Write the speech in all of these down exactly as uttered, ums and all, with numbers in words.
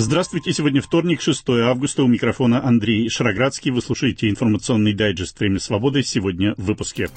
Здравствуйте, сегодня вторник, шестое августа, у микрофона Андрей Шароградский. Вы слушаете информационный дайджест «Время свободы». Сегодня в выпуске.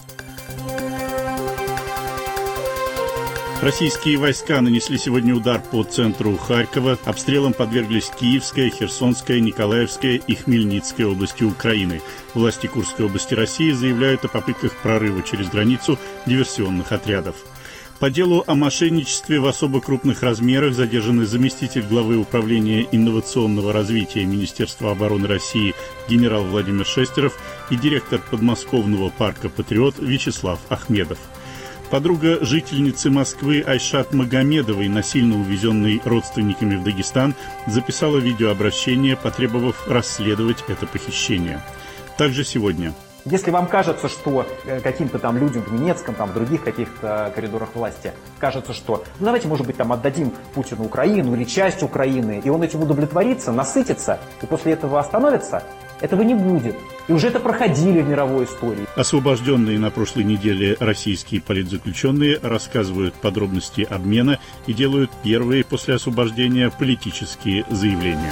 Российские войска нанесли сегодня удар по центру Харькова. Обстрелам подверглись Киевская, Херсонская, Николаевская и Хмельницкая области Украины. Власти Курской области России заявляют о попытках прорыва через границу диверсионных отрядов. По делу о мошенничестве в особо крупных размерах задержаны заместитель главы управления инновационного развития Министерства обороны России генерал Владимир Шестеров и директор подмосковного парка «Патриот» Вячеслав Ахмедов. Подруга жительницы Москвы Айшат Магомедовой, насильно увезенной родственниками в Дагестан, записала видеообращение, потребовав расследовать это похищение. Также сегодня. Если вам кажется, что каким-то там людям в немецком, там, в других каких-то коридорах власти кажется, что ну, давайте, может быть, там отдадим Путину Украину или часть Украины, и он этим удовлетворится, насытится, и после этого остановится, этого не будет. И уже это проходили в мировой истории. Освобожденные на прошлой неделе российские политзаключенные рассказывают подробности обмена и делают первые после освобождения политические заявления.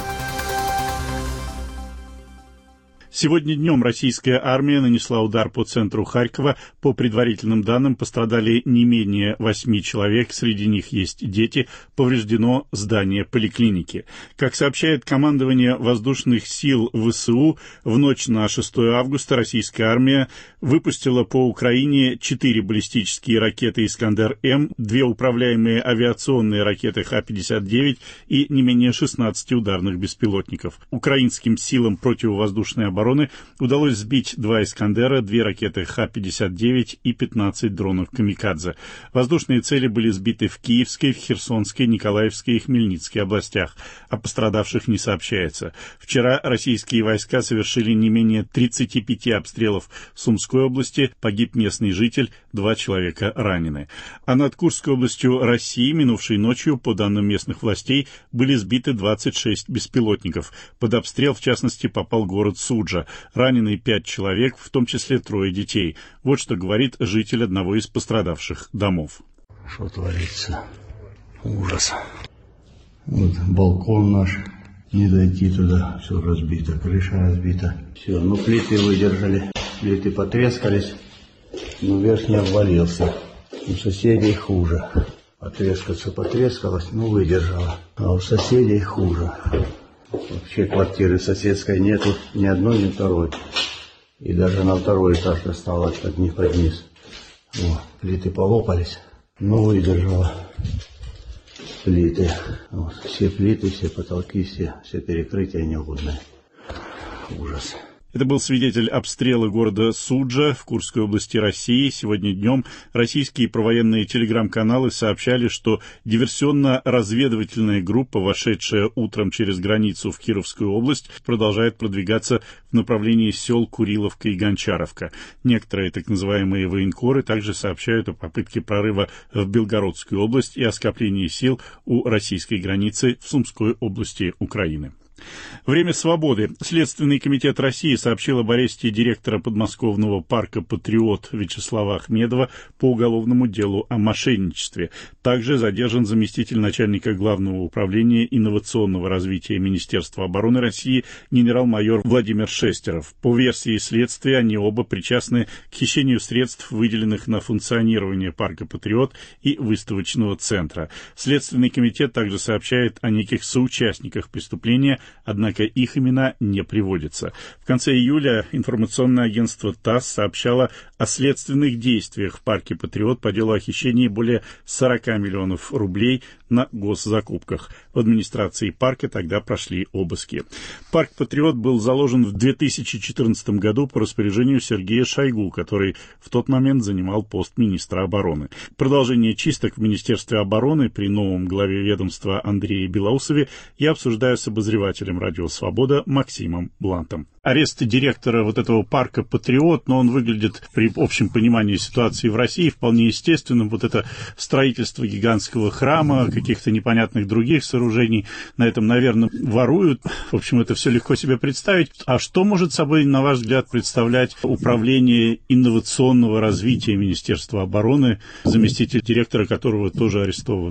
Сегодня днем российская армия нанесла удар по центру Харькова. По предварительным данным, пострадали не менее восьми человек, среди них есть дети, повреждено здание поликлиники. Как сообщает командование воздушных сил ВСУ, в ночь на шестое августа российская армия выпустила по Украине четыре баллистические ракеты «Искандер-М», две управляемые авиационные ракеты Х пятьдесят девять и не менее шестнадцать ударных беспилотников. Украинским силам противовоздушной обороны удалось сбить два «Искандера», две ракеты Х пятьдесят девять и пятнадцать дронов «Камикадзе». Воздушные цели были сбиты в Киевской, в Херсонской, Николаевской и Хмельницкой областях. О пострадавших не сообщается. Вчера российские войска совершили не менее тридцати пяти обстрелов в Сумской области. Погиб местный житель, два человека ранены. А над Курской областью России минувшей ночью, по данным местных властей, были сбиты двадцать шесть беспилотников. Под обстрел, в частности, попал город Суджа. Ранены пять человек, в том числе трое детей. Вот что говорит житель одного из пострадавших домов. Что творится? Ужас. Вот балкон наш, не дойти туда, все разбито, крыша разбита. Все, ну плиты выдержали, плиты потрескались, но верх не обвалился. У соседей хуже. Потрескаться потрескалось, но выдержала. А у соседей хуже. Вообще квартиры соседской нету ни одной, ни второй. И даже на второй этаж осталось от них под низ. О, плиты полопались, но выдержала плиты. Вот, все плиты, все потолки, все, все перекрытия неудобные. Ужас. Это был свидетель обстрела города Суджа в Курской области России. Сегодня днем российские провоенные телеграм-каналы сообщали, что диверсионно-разведывательная группа, вошедшая утром через границу в Кировскую область, продолжает продвигаться в направлении сел Куриловка и Гончаровка. Некоторые так называемые военкоры также сообщают о попытке прорыва в Белгородскую область и о скоплении сил у российской границы в Сумской области Украины. Время свободы. Следственный комитет России сообщил об аресте директора подмосковного парка «Патриот» Вячеслава Ахмедова по уголовному делу о мошенничестве. Также задержан заместитель начальника Главного управления инновационного развития Министерства обороны России генерал-майор Владимир Шестеров. По версии следствия, они оба причастны к хищению средств, выделенных на функционирование парка «Патриот» и выставочного центра. Следственный комитет также сообщает о неких соучастниках преступления, однако их имена не приводятся. В конце июля информационное агентство ТАСС сообщало о следственных действиях в парке «Патриот» по делу о хищении более сорока миллионов рублей на госзакупках. В администрации парка тогда прошли обыски. Парк «Патриот» был заложен в две тысячи четырнадцатом году по распоряжению Сергея Шойгу, который в тот момент занимал пост министра обороны. Продолжение чисток в Министерстве обороны при новом главе ведомства Андрее Белоусове я обсуждаю с обозревателем «Радио Свобода» Максимом Блантом. Арест директора вот этого парка «Патриот», но он выглядит при общем понимании ситуации в России вполне естественным. Вот это строительство гигантского храма, каких-то непонятных других сооружений, на этом, наверное, воруют. В общем, это все легко себе представить. А что может собой, на ваш взгляд, представлять управление инновационного развития Министерства обороны, заместитель директора которого тоже арестован?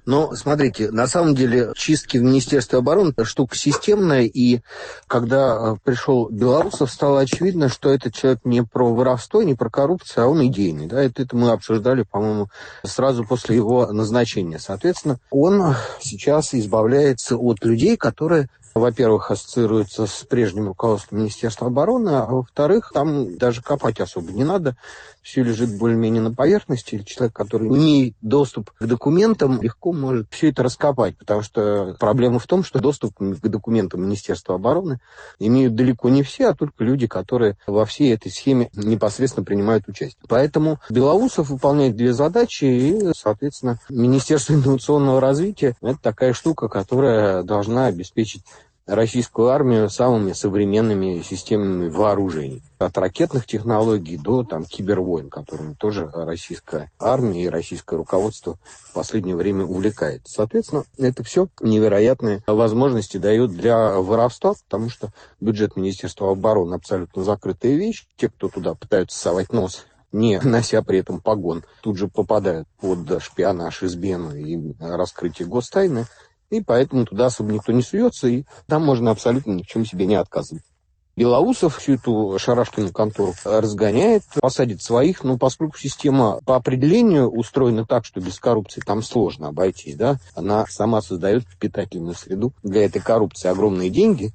Но, смотрите, на самом деле чистки в Министерстве обороны – это штука системная, и когда пришел Белоусов, стало очевидно, что этот человек не про воровство, не про коррупцию, а он идейный. Да? Это, это мы обсуждали, по-моему, сразу после его назначения. Соответственно, он сейчас избавляется от людей, которые, во-первых, ассоциируются с прежним руководством Министерства обороны, а во-вторых, там даже копать особо не надо. Все лежит более-менее на поверхности. Человек, который имеет доступ к документам, легко может все это раскопать, потому что проблема в том, что доступ к документам Министерства обороны имеют далеко не все, а только люди, которые во всей этой схеме непосредственно принимают участие. Поэтому Белоусов выполняет две задачи, и, соответственно, Министерство инновационного развития – это такая штука, которая должна обеспечить российскую армию самыми современными системами вооружений. От ракетных технологий до там, кибервойн, которыми тоже российская армия и российское руководство в последнее время увлекается. Соответственно, это все невероятные возможности дает для воровства, потому что бюджет Министерства обороны абсолютно закрытая вещь. Те, кто туда пытаются совать нос, не нося при этом погон, тут же попадают под шпионаж, измену и раскрытие гостайны. И поэтому туда особо никто не суется, и там можно абсолютно ни в чем себе не отказывать. Белоусов всю эту шарашкину контору разгоняет, посадит своих, но поскольку система по определению устроена так, что без коррупции там сложно обойтись, да, она сама создает питательную среду для этой коррупции, огромные деньги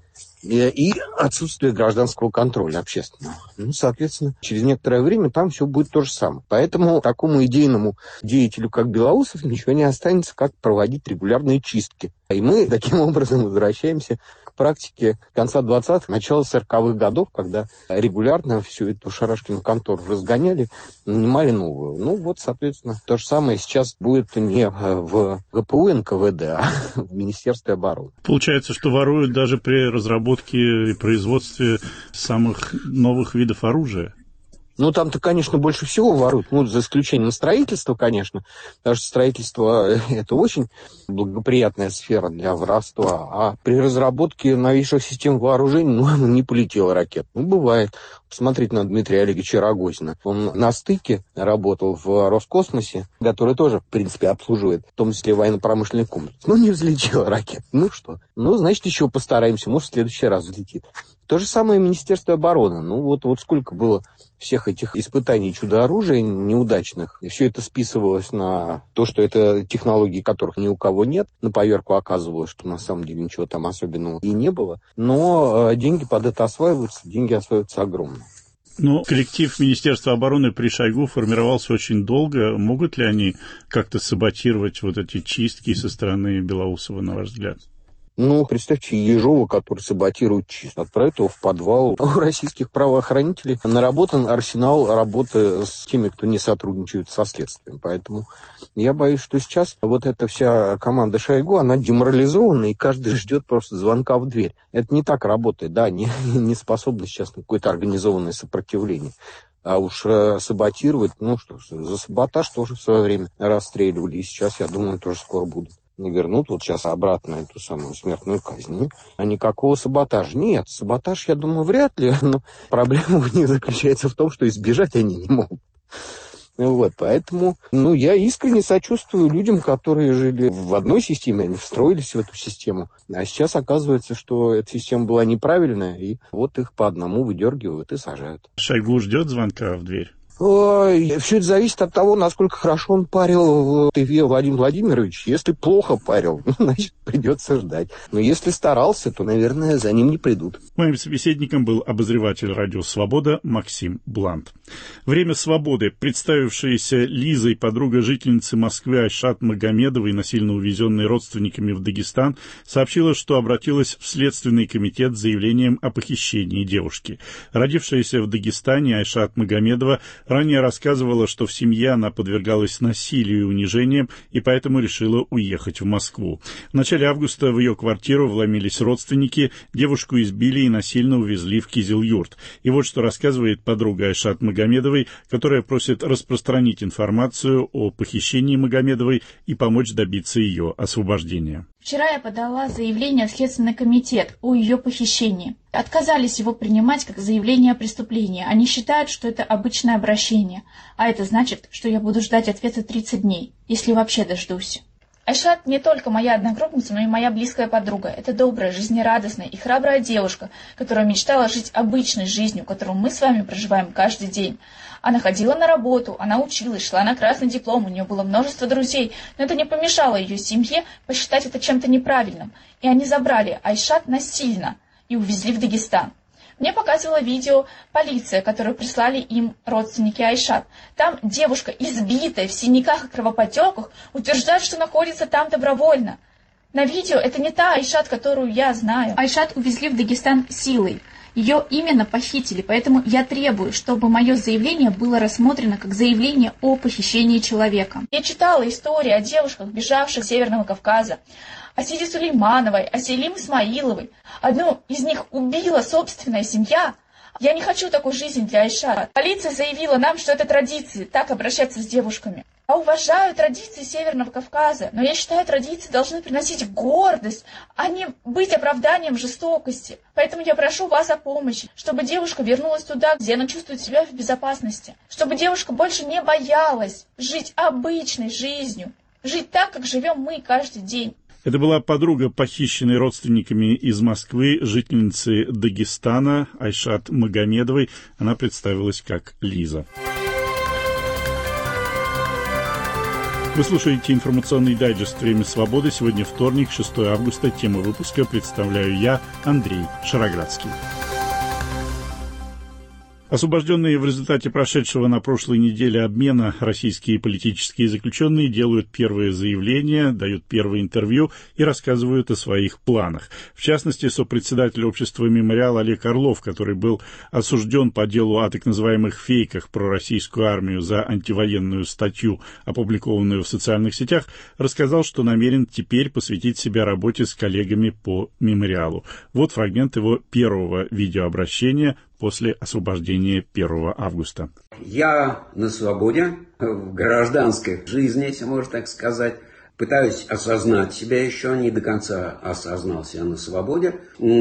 и отсутствие гражданского контроля общественного. Ну, соответственно, через некоторое время там все будет то же самое. Поэтому такому идейному деятелю, как Белоусов, ничего не останется, как проводить регулярные чистки. И мы таким образом возвращаемся к практике конца двадцатых, начала сороковых годов, когда регулярно всю эту шарашкину контору разгоняли, нанимали новую. Ну вот, соответственно, то же самое сейчас будет не в ГПУ эн ка вэ дэ, а в Министерстве обороны. Получается, что воруют даже при разработке и производстве самых новых видов оружия. Ну, там-то, конечно, больше всего воруют, ну, за исключением строительства, конечно, потому что строительство – это очень благоприятная сфера для воровства, а при разработке новейших систем вооружений, ну, не полетела ракета. Ну, бывает. Посмотрите на Дмитрия Олеговича Рогозина. Он на стыке работал в Роскосмосе, который тоже, в принципе, обслуживает, в том числе военно-промышленный комплекс. Ну, не взлетела ракета. Ну, что? Ну, значит, еще постараемся, может, в следующий раз взлетит. То же самое Министерство обороны. Ну, вот, вот сколько было всех этих испытаний чудо-оружия неудачных. И все это списывалось на то, что это технологии, которых ни у кого нет. На поверку оказывалось, что на самом деле ничего там особенного и не было. Но э, деньги под это осваиваются, деньги осваиваются огромные. Но коллектив Министерства обороны при Шойгу формировался очень долго. Могут ли они как-то саботировать вот эти чистки со стороны Белоусова, на ваш взгляд? Ну, представьте, Ежова, который саботирует чистку, отправит его в подвал. У российских правоохранителей наработан арсенал работы с теми, кто не сотрудничает со следствием. Поэтому я боюсь, что сейчас вот эта вся команда Шойгу, она деморализована, и каждый ждет просто звонка в дверь. Это не так работает, да, не, не способны сейчас на какое-то организованное сопротивление. А уж э, саботировать, ну что ж, за саботаж тоже в свое время расстреливали, и сейчас, я думаю, тоже скоро будут. Не вернут вот сейчас обратно эту самую смертную казнь. А никакого саботажа нет. Саботаж, я думаю, вряд ли. Но проблема в них заключается в том, что избежать они не могут. Вот, поэтому, ну, я искренне сочувствую людям, которые жили в одной системе, они встроились в эту систему. А сейчас оказывается, что эта система была неправильная, и вот их по одному выдергивают и сажают. Шойгу ждет звонка в дверь? Ой, все это зависит от того, насколько хорошо он парил в ТВ Владимир Владимирович. Если плохо парил, значит, придется ждать. Но если старался, то, наверное, за ним не придут. Моим собеседником был обозреватель радио «Свобода» Максим Блант. «Время свободы». Представившаяся Лизой подруга жительницы Москвы Айшат Магомедовой, насильно увезенной родственниками в Дагестан, сообщила, что обратилась в Следственный комитет с заявлением о похищении девушки. Родившаяся в Дагестане Айшат Магомедова ранее рассказывала, что в семье она подвергалась насилию и унижениям, и поэтому решила уехать в Москву. В начале августа в ее квартиру вломились родственники, девушку избили и насильно увезли в Кизил-Юрт. И вот что рассказывает подруга Айшат Магомедовой, которая просит распространить информацию о похищении Магомедовой и помочь добиться ее освобождения. Вчера я подала заявление в Следственный комитет о ее похищении. Отказались его принимать как заявление о преступлении. Они считают, что это обычное обращение. А это значит, что я буду ждать ответа тридцать дней, если вообще дождусь. Айшат не только моя одногруппница, но и моя близкая подруга. Это добрая, жизнерадостная и храбрая девушка, которая мечтала жить обычной жизнью, которую мы с вами проживаем каждый день. Она ходила на работу, она училась, шла на красный диплом, у нее было множество друзей, но это не помешало ее семье посчитать это чем-то неправильным. И они забрали Айшат насильно и увезли в Дагестан. Мне показывала видео полиция, которую прислали им родственники Айшат. Там девушка, избитая, в синяках и кровоподтеках, утверждает, что находится там добровольно. На видео это не та Айшат, которую я знаю. Айшат увезли в Дагестан силой. Ее именно похитили, поэтому я требую, чтобы мое заявление было рассмотрено как заявление о похищении человека. Я читала истории о девушках, бежавших с Северного Кавказа, о Сиде Сулеймановой, о Селим Исмаиловой. Одну из них убила собственная семья. Я не хочу такой жизни для Айшат. Полиция заявила нам, что это традиции, так обращаться с девушками. Я уважаю традиции Северного Кавказа, но я считаю, традиции должны приносить гордость, а не быть оправданием жестокости. Поэтому я прошу вас о помощи, чтобы девушка вернулась туда, где она чувствует себя в безопасности. Чтобы девушка больше не боялась жить обычной жизнью, жить так, как живем мы каждый день. Это была подруга похищенной родственниками из Москвы, жительницы Дагестана Айшат Магомедовой. Она представилась как Лиза. Вы слушаете информационный дайджест «Время свободы». Сегодня вторник, шестое августа. Тему выпуска представляю я, Андрей Шароградский. Освобожденные в результате прошедшего на прошлой неделе обмена российские политические заключенные делают первые заявления, дают первые интервью и рассказывают о своих планах. В частности, сопредседатель общества «Мемориал» Олег Орлов, который был осужден по делу о так называемых фейках про российскую армию за антивоенную статью, опубликованную в социальных сетях, рассказал, что намерен теперь посвятить себя работе с коллегами по «Мемориалу». Вот фрагмент его первого видеообращения после освобождения первого августа. Я на свободе, в гражданской жизни, если можно так сказать. Пытаюсь осознать себя еще, не до конца осознал себя на свободе.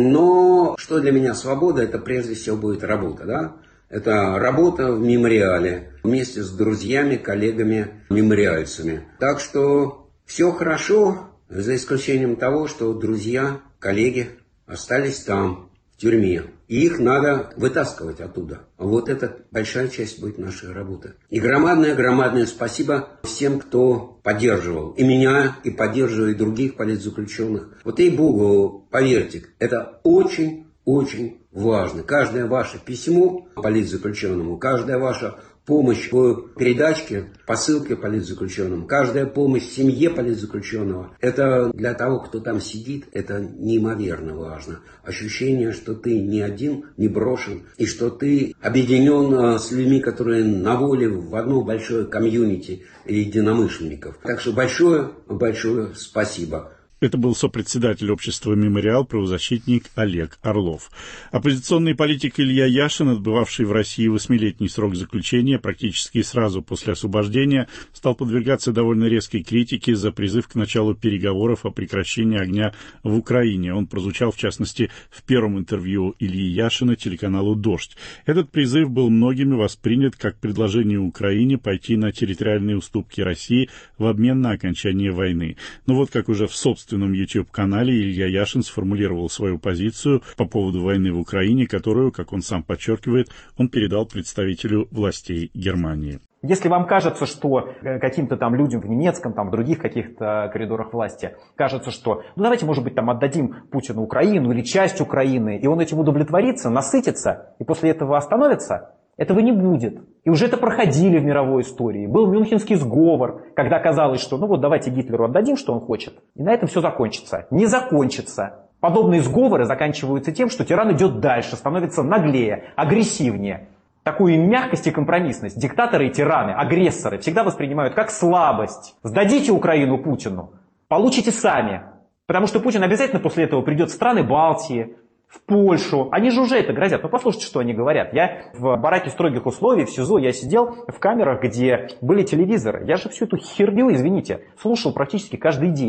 Но что для меня свобода, это прежде всего будет работа, да? Это работа в мемориале вместе с друзьями, коллегами, мемориальцами. Так что все хорошо, за исключением того, что друзья, коллеги остались там, в тюрьме. И их надо вытаскивать оттуда. Вот это большая часть будет нашей работы. И громадное-громадное спасибо всем, кто поддерживал. И меня, и поддерживает других политзаключенных. Вот ей-богу, поверьте, это очень-очень важно. Каждое ваше письмо политзаключенному, каждая ваша помощь в передачке, посылке политзаключенным, каждая помощь семье политзаключенного, это для того, кто там сидит, это неимоверно важно. Ощущение, что ты не один, не брошен, и что ты объединен с людьми, которые на воле в одно большое комьюнити единомышленников. Так что большое-большое спасибо. Это был сопредседатель общества «Мемориал», правозащитник Олег Орлов. Оппозиционный политик Илья Яшин, отбывавший в России восьмилетний срок заключения, практически сразу после освобождения, стал подвергаться довольно резкой критике за призыв к началу переговоров о прекращении огня в Украине. Он прозвучал, в частности, в первом интервью Ильи Яшина телеканалу «Дождь». Этот призыв был многими воспринят как предложение Украине пойти на территориальные уступки России в обмен на окончание войны. Но вот как уже в собственном В собственном YouTube-канале Илья Яшин сформулировал свою позицию по поводу войны в Украине, которую, как он сам подчеркивает, он передал представителю властей Германии. Если вам кажется, что каким-то там людям в немецком, там, в других каких-то коридорах власти кажется, что ну давайте, может быть, там отдадим Путину Украину или часть Украины, и он этим удовлетворится, насытится, и после этого остановится, этого не будет. И уже это проходили в мировой истории. Был Мюнхенский сговор, когда казалось, что ну вот давайте Гитлеру отдадим, что он хочет. И на этом все закончится. Не закончится. Подобные сговоры заканчиваются тем, что тиран идет дальше, становится наглее, агрессивнее. Такую мягкость и компромиссность диктаторы и тираны, агрессоры всегда воспринимают как слабость. Сдадите Украину Путину, получите сами. Потому что Путин обязательно после этого придет в страны Балтии, в Польшу. Они же уже это грозят. Ну, послушайте, что они говорят. Я в бараке строгих условий, в СИЗО, я сидел в камерах, где были телевизоры. Я же всю эту херню, извините, слушал практически каждый день.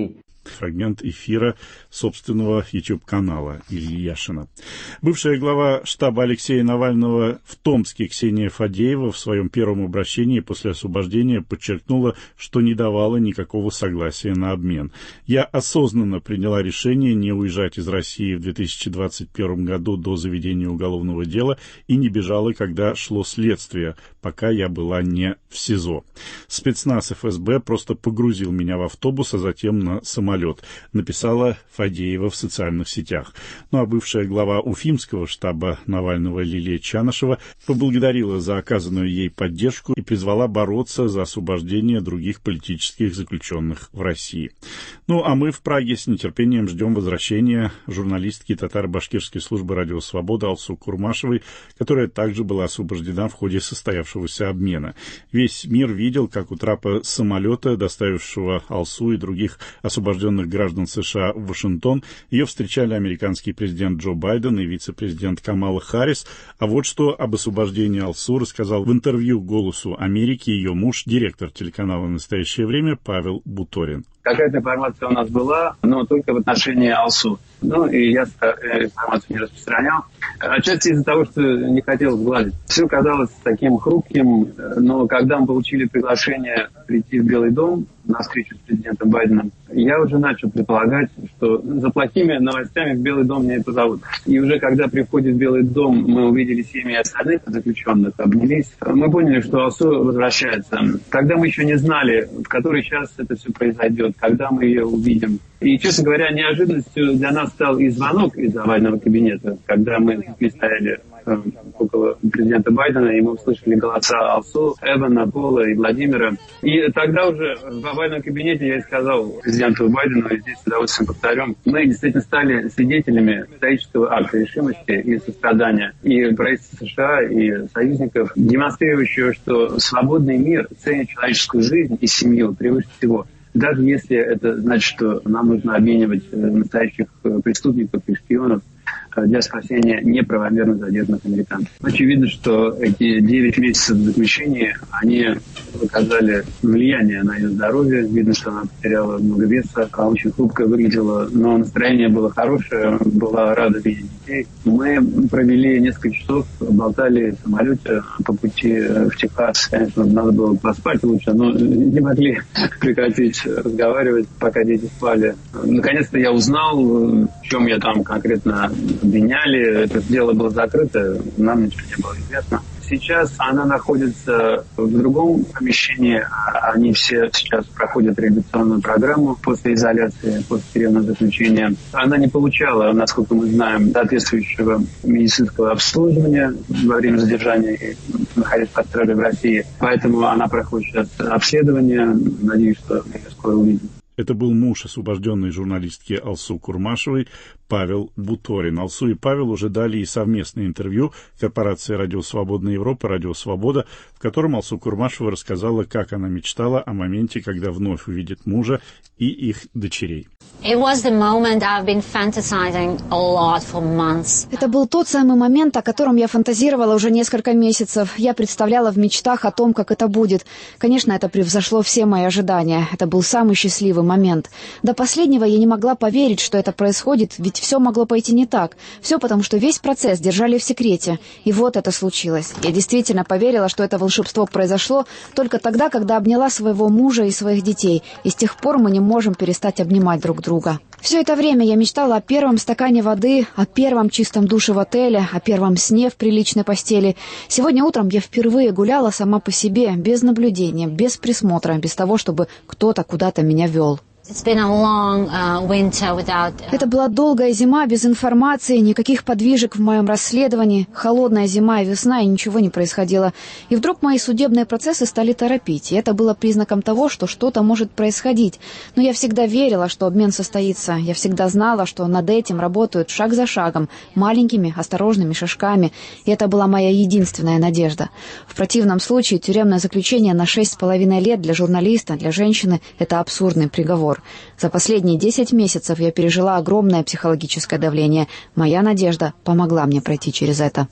Фрагмент эфира собственного YouTube-канала Ильи Яшина. Бывшая глава штаба Алексея Навального в Томске Ксения Фадеева в своем первом обращении после освобождения подчеркнула, что не давала никакого согласия на обмен. «Я осознанно приняла решение не уезжать из России в две тысячи двадцать первом году до заведения уголовного дела и не бежала, когда шло следствие, пока я была не в СИЗО. Спецназ эф эс бэ просто погрузил меня в автобус, а затем на самолет», написала Фадеева в социальных сетях. Ну а бывшая глава Уфимского штаба Навального Лилия Чанышева поблагодарила за оказанную ей поддержку и призвала бороться за освобождение других политических заключенных в России. Ну а мы в Праге с нетерпением ждем возвращения журналистки татаро-башкирской службы «Радио Свобода» Алсу Курмашевой, которая также была освобождена в ходе состоявшегося обмена. Весь мир видел, как у трапа самолета, доставившего Алсу и других освобожденных граждан США в Вашингтон, ее встречали американский президент Джо Байден и вице-президент Камала Харрис. А вот что об освобождении Алсу рассказал в интервью «Голосу Америки» ее муж, директор телеканала «Настоящее время» Павел Буторин. Какая-то информация у нас была, но только в отношении Алсу. Ну, и я информацию не распространял. Отчасти из-за того, что не хотел сгладить. Все казалось таким хрупким, но когда мы получили приглашение прийти в Белый дом на встречу с президентом Байденом, я уже начал предполагать, что за плохими новостями в Белый дом не позовут. И уже когда при входе в Белый дом мы увидели семьи остальных заключенных, обнялись, мы поняли, что Алсу возвращается. Тогда мы еще не знали, в который час это все произойдет, когда мы ее увидим. И, честно говоря, неожиданностью для нас стал и звонок из овального кабинета, когда мы стояли э, около президента Байдена, и мы услышали голоса Алсу, Эвана, Пола и Владимира. И тогда уже в овальном кабинете я и сказал президенту Байдену, и здесь с удовольствием повторю, мы действительно стали свидетелями исторического акта решимости и сострадания и правительства США, и союзников, демонстрирующего, что свободный мир ценит человеческую жизнь и семью превыше всего. Даже если это значит, что нам нужно обменивать настоящих преступников и шпионов для спасения неправомерно задержанных американцев. Очевидно, что эти девять месяцев заключения, они оказали влияние на ее здоровье. Видно, что она потеряла много веса, а очень хрупко выглядела, но настроение было хорошее, была рада видеть детей. Мы провели несколько часов, болтали в самолете по пути в Техас. Конечно, надо было поспать лучше, но не могли прекратить разговаривать, пока дети спали. Наконец-то я узнал, в чем я там конкретно обвиняли. Это дело было закрыто, нам ничего не было известно. Сейчас она находится в другом помещении. Они все сейчас проходят реабилитационную программу после изоляции, после тюремного заключения. Она не получала, насколько мы знаем, соответствующего медицинского обслуживания во время задержания и находясь под стражей в России. Поэтому она проходит сейчас обследование. Надеюсь, что мы ее скоро увидим. Это был муж освобожденной журналистки Алсу Курмашевой Павел Буторин. Алсу и Павел уже дали и совместное интервью корпорации «Радио Свободная Европа», «Радио Свобода», в котором Алсу Курмашева рассказала, как она мечтала о моменте, когда вновь увидит мужа и их дочерей. Это был тот самый момент, о котором я фантазировала уже несколько месяцев. Я представляла в мечтах о том, как это будет. Конечно, это превзошло все мои ожидания. Это был самый счастливый момент. До последнего я не могла поверить, что это происходит, ведь все могло пойти не так. Все потому, что весь процесс держали в секрете. И вот это случилось. Я действительно поверила, что это волшебство произошло только тогда, когда обняла своего мужа и своих детей. И с тех пор мы не можем перестать обнимать друг друга. Все это время я мечтала о первом стакане воды, о первом чистом душе в отеле, о первом сне в приличной постели. Сегодня утром я впервые гуляла сама по себе, без наблюдения, без присмотра, без того, чтобы кто-то куда-то меня вел. Это была долгая зима без информации, никаких подвижек в моем расследовании, холодная зима и весна, и ничего не происходило. И вдруг мои судебные процессы стали торопить, и это было признаком того, что что-то может происходить. Но я всегда верила, что обмен состоится. Я всегда знала, что над этим работают шаг за шагом, маленькими, осторожными шажками. И это была моя единственная надежда. В противном случае тюремное заключение на шесть с половиной лет для журналиста, для женщины – это абсурдный приговор. За последние десять месяцев я пережила огромное психологическое давление. Моя надежда помогла мне пройти через это.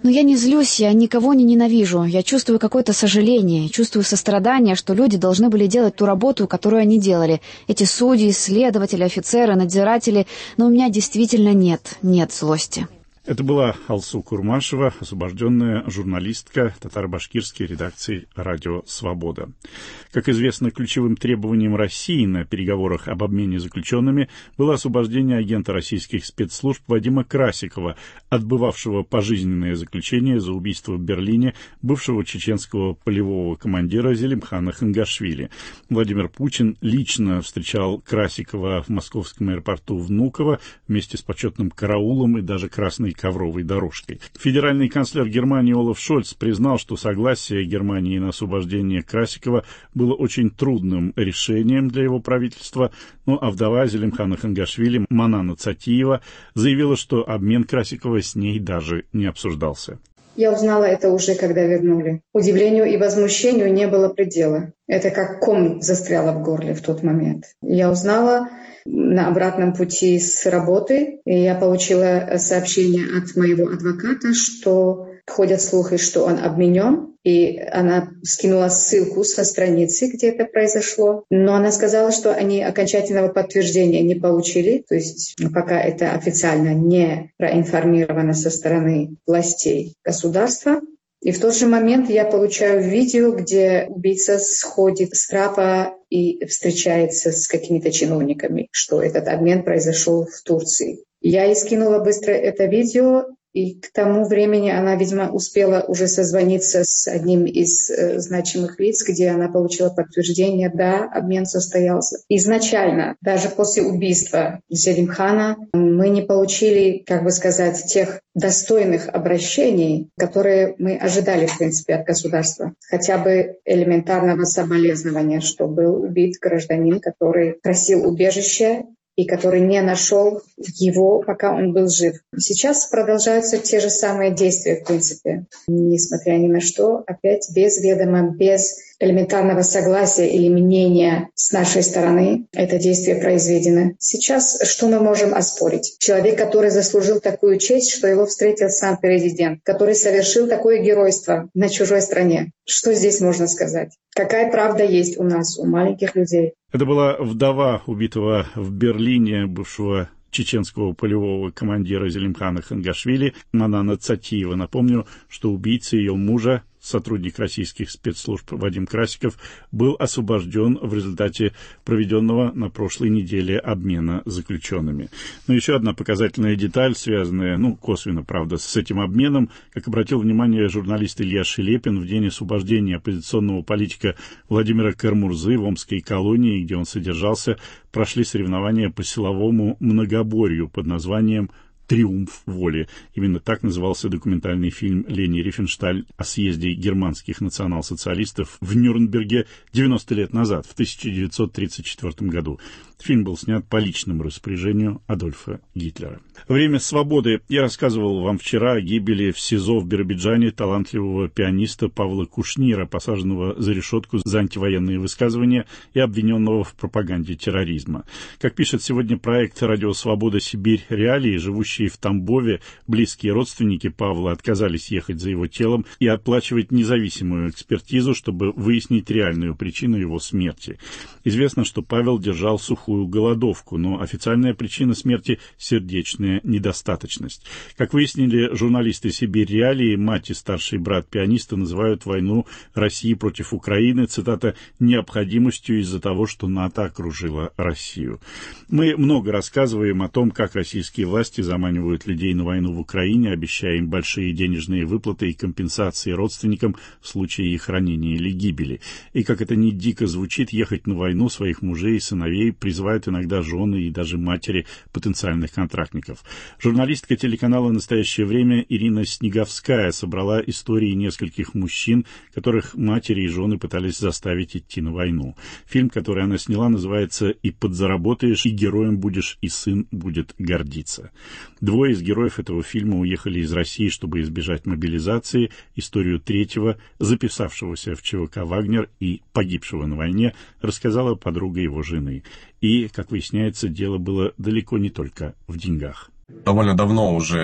Но я не злюсь, я никого не ненавижу. Я чувствую какое-то сожаление, чувствую сострадание, что люди должны были делать ту работу, которую они делали. Эти судьи, следователи, офицеры, надзиратели. Но у меня действительно нет, нет злости. Это была Алсу Курмашева, освобожденная журналистка татаро-башкирской редакции «Радио Свобода». Как известно, ключевым требованием России на переговорах об обмене заключенными было освобождение агента российских спецслужб Вадима Красикова, отбывавшего пожизненное заключение за убийство в Берлине бывшего чеченского полевого командира Зелимхана Хангашвили. Владимир Путин лично встречал Красикова в московском аэропорту Внуково вместе с почетным караулом и даже красной ковровой дорожкой. Федеральный канцлер Германии Олаф Шольц признал, что согласие Германии на освобождение Красикова было очень трудным решением для его правительства, ну а вдова Зелимхана Хангашвили Манана Цатиева заявила, что обмен Красикова с ней даже не обсуждался. Я узнала это уже, когда вернули. Удивлению и возмущению не было предела. Это как ком застряло в горле в тот момент. Я узнала на обратном пути с работы, и я получила сообщение от моего адвоката, что ходят слухи, что он обменен, и она скинула ссылку со страницы, где это произошло. Но она сказала, что они окончательного подтверждения не получили, то есть пока это официально не проинформировано со стороны властей государства. И в тот же момент я получаю видео, где убийца сходит с трапа и встречается с какими-то чиновниками, что этот обмен произошел в Турции. Я и скинула быстро это видео, и к тому времени она, видимо, успела уже созвониться с одним из э, значимых лиц, где она получила подтверждение, да, обмен состоялся. Изначально, даже после убийства Зелимхана, мы не получили, как бы сказать, тех достойных обращений, которые мы ожидали, в принципе, от государства. Хотя бы элементарного соболезнования, что был убит гражданин, который просил убежища и который не нашел его, пока он был жив. Сейчас продолжаются те же самые действия, в принципе. Несмотря ни на что, опять без ведома, без элементарного согласия или мнения с нашей стороны это действие произведено. Сейчас что мы можем оспорить? Человек, который заслужил такую честь, что его встретил сам президент, который совершил такое геройство на чужой стране. Что здесь можно сказать? Какая правда есть у нас, у маленьких людей? Это была вдова убитого в Берлине бывшего чеченского полевого командира Зелимхана Хангашвили Манана Цатиева. Напомню, что убийца ее мужа, сотрудник российских спецслужб Вадим Красиков, был освобожден в результате проведенного на прошлой неделе обмена заключенными. Но еще одна показательная деталь, связанная, ну, косвенно, правда, с этим обменом, как обратил внимание журналист Илья Шелепин, в день освобождения оппозиционного политика Владимира Кармурзы в Омской колонии, где он содержался, прошли соревнования по силовому многоборью под названием «Триумф воли». Именно так назывался документальный фильм Лени Рифеншталь о съезде германских национал-социалистов в Нюрнберге девяносто лет назад, в тысяча девятьсот тридцать четвёртом году. Фильм был снят по личному распоряжению Адольфа Гитлера. Время свободы. Я рассказывал вам вчера о гибели в СИЗО в Биробиджане талантливого пианиста Павла Кушнира, посаженного за решетку за антивоенные высказывания и обвиненного в пропаганде терроризма. Как пишет сегодня проект «Радио Свобода. Сибирь. Реалии», живущие в Тамбове близкие родственники Павла отказались ехать за его телом и оплачивать независимую экспертизу, чтобы выяснить реальную причину его смерти. Известно, что Павел держал сухую голодовку, но официальная причина смерти – сердечная недостаточность. Как выяснили журналисты «Сибирь Реалии», мать и старший брат пианиста называют войну России против Украины, цитата, «необходимостью из-за того, что НАТО окружило Россию». Мы много рассказываем о том, как российские власти заманивают людей на войну в Украине, обещая им большие денежные выплаты и компенсации родственникам в случае их ранения или гибели. И как это ни дико звучит, ехать на войну своих мужей и сыновей призывают иногда жены и даже матери потенциальных контрактников. Журналистка телеканала «Настоящее время» Ирина Снеговская собрала истории нескольких мужчин, которых матери и жены пытались заставить идти на войну. Фильм, который она сняла, называется «И подзаработаешь, и героем будешь, и сын будет гордиться». Двое из героев этого фильма уехали из России, чтобы избежать мобилизации. Историю третьего, записавшегося в ЧВК «Вагнер» и погибшего на войне, рассказала подруга его жены. И, как выясняется, дело было далеко не только в деньгах. Довольно давно уже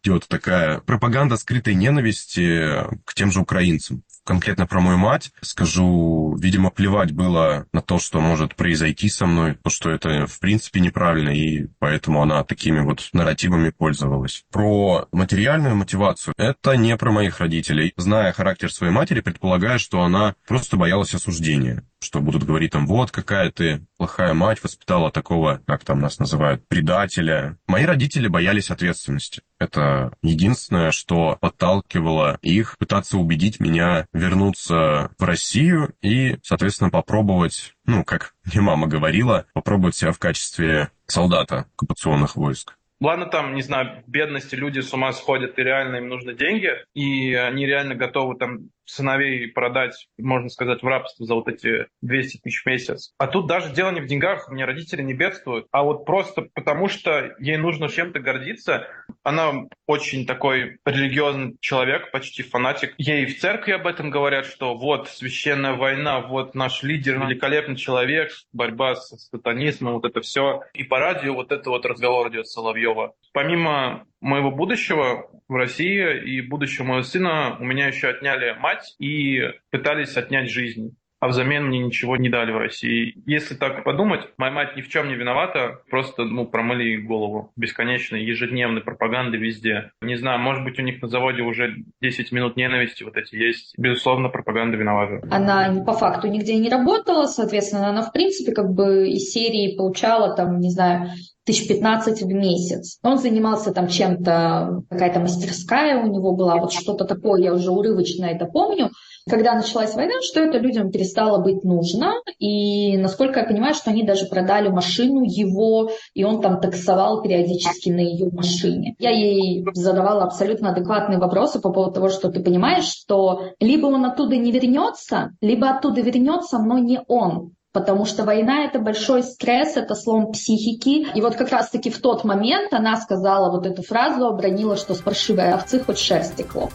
идет такая пропаганда скрытой ненависти к тем же украинцам. Конкретно про мою мать скажу, видимо, плевать было на то, что может произойти со мной, то, что это в принципе неправильно, и поэтому она такими вот нарративами пользовалась. Про материальную мотивацию. Это не про моих родителей. Зная характер своей матери, предполагаю, что она просто боялась осуждения. Что будут говорить там, вот какая ты плохая мать, воспитала такого, как там нас называют, предателя. Мои родители боялись ответственности. Это единственное, что подталкивало их пытаться убедить меня вернуться в Россию и, соответственно, попробовать, ну, как мне мама говорила, попробовать себя в качестве солдата оккупационных войск. Ладно, там, не знаю, в бедности люди с ума сходят, и реально им нужны деньги, и они реально готовы там сыновей продать, можно сказать, в рабство за вот эти двести тысяч в месяц. А тут даже дело не в деньгах, у меня родители не бедствуют, а вот просто потому, что ей нужно чем-то гордиться. Она очень такой религиозный человек, почти фанатик. Ей в церкви об этом говорят, что вот священная война, вот наш лидер, великолепный человек, борьба с сатанизмом, вот это все. И по радио вот это вот разговор идет Соловьева. Помимо моего будущего в России и будущего моего сына у меня еще отняли мать и пытались отнять жизнь. А взамен мне ничего не дали в России. Если так подумать, моя мать ни в чем не виновата, просто ну, промыли ей голову бесконечной, ежедневной пропаганды везде. Не знаю, может быть, у них на заводе уже десять минут ненависти вот эти есть. Безусловно, пропаганда виновата. Она по факту нигде не работала, соответственно, она в принципе как бы из серии получала там, не знаю, тысяч пятнадцать в месяц. Он занимался там чем-то, какая-то мастерская у него была, вот что-то такое, я уже урывочно это помню. Когда началась война, что это людям перестало быть нужно, и насколько я понимаю, что они даже продали машину его, и он там таксовал периодически на ее машине. Я ей задавала абсолютно адекватные вопросы по поводу того, что ты понимаешь, что либо он оттуда не вернется, либо оттуда вернется, но не он. Потому что война — это большой стресс, это слом психики. И вот как раз-таки в тот момент она сказала вот эту фразу, обронила, что с паршивой овцы хоть шерсть стекло.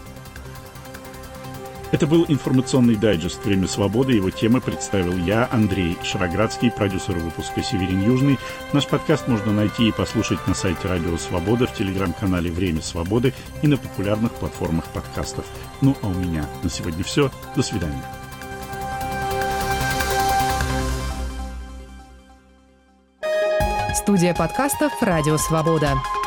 Это был информационный дайджест «Время свободы». Его темы представил я, Андрей Шароградский, продюсер выпуска «Северин Южный». Наш подкаст можно найти и послушать на сайте Радио Свобода, в телеграм-канале «Время свободы» и на популярных платформах подкастов. Ну, а у меня на сегодня все. До свидания. Студия подкастов «Радио Свобода».